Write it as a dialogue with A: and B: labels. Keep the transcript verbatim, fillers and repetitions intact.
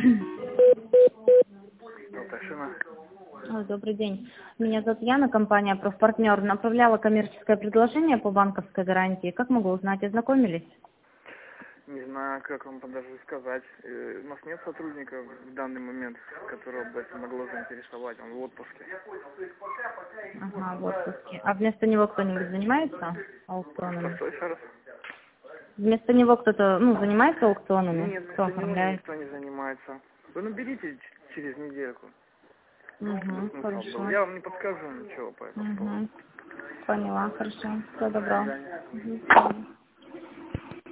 A: Алташина.
B: Ой, добрый день. Меня зовут Яна, компания «Профпартнер». Направляла коммерческое предложение по банковской гарантии. Как могу узнать, ознакомились?
A: Не знаю, как вам даже сказать. Э, У нас нет сотрудника в данный момент, которого бы это могло заинтересовать. Он в отпуске.
B: Ага, в отпуске. А вместо него кто-нибудь занимается аукционами?
A: Что, еще раз?
B: Вместо него кто-то, ну, занимается аукционами?
A: Нет,
B: Кто
A: вместо него
B: оформляет?
A: никто не занимается. Вы наберите ч- через недельку.
B: Угу,
A: Смысл был.
B: хорошо.
A: Я вам не подскажу ничего по этому поводу.
B: Угу. Поняла, хорошо. Всего
A: До
B: доброго.
A: свидания.
B: Мгм, до свидания.